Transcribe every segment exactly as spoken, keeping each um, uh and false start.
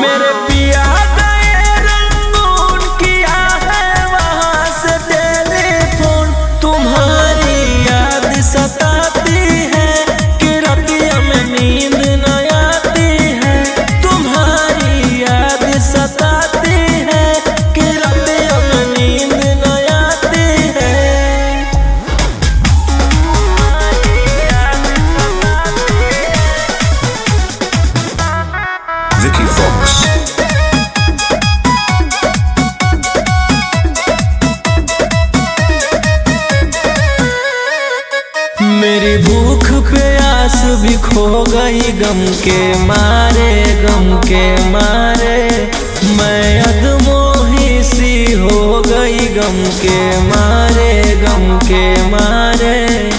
मेरे पिया गए रंगून किया है वहां से टेलीफोन। तुम्हारी याद सताती है कि रतिया में नींद न आती है। तुम्हारी याद सताती है कि रतिया में नींद न आती है। Vicky Fox. मेरी भूख प्यास भी खो गई गम के मारे, गम के मारे। मैं अधमोही सी हो गई गम के मारे, गम के मारे।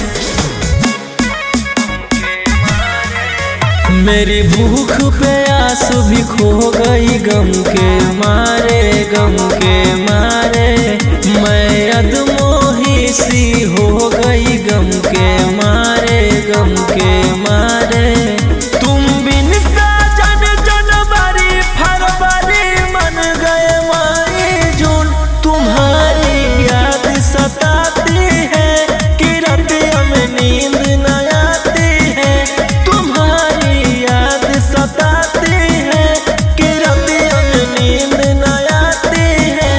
मेरी भूख प्यास भी खो गई गम के मारे, गम के मारे। मैं अधमोही सी हो गई गम के मारे, गम के मारे। तुम बिन साजन जनवरी फरवरी मन गए मई जून। तुम्हारी याद सताती है कि रतिया में नींद न आती है। तुम्हारी याद सताती है कि रतिया में नींद न आती है।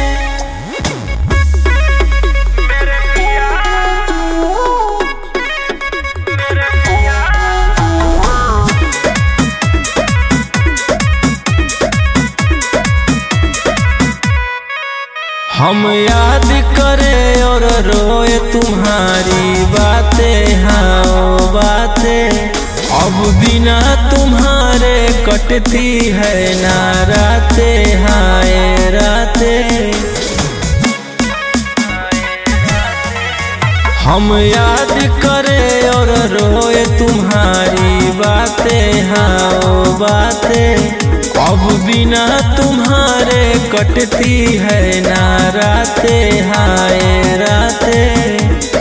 हम याद करें और रोए तुम्हारी बातें, हाँ ओ बातें। अब बिना तुम्हारे कटती है ना रातें, हाँ ये रातें। हम याद करें और रोए तुम्हारी बातें, हाँ ओ बातें। अब बिना तुम्हारे कटती है ना रातें, हाँ ये रातें।